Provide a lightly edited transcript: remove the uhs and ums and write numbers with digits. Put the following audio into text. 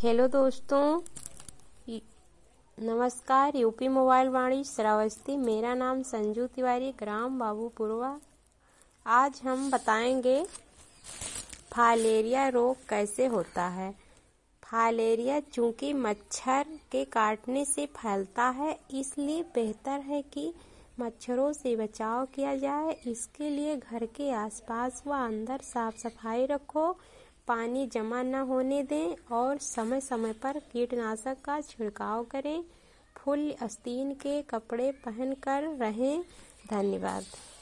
Hello दोस्तों, नमस्कार। UP mobile Vaani Shravasti. मेरा नाम संजू तिवारी, ग्राम बाबूपुरवा। आज हम बताएंगे फाइलेरिया रोग कैसे होता है। फाइलेरिया चूंकि मच्छर के काटने से फैलता है, इसलिए बेहतर है कि मच्छरों से बचाव किया जाए। इसके लिए घर के आसपास व अंदर साफ सफाई रखो, पानी जमा न होने दें और समय समय पर कीटनाशक का छिड़काव करें। फुल आस्तीन के कपड़े पहनकर रहें। धन्यवाद।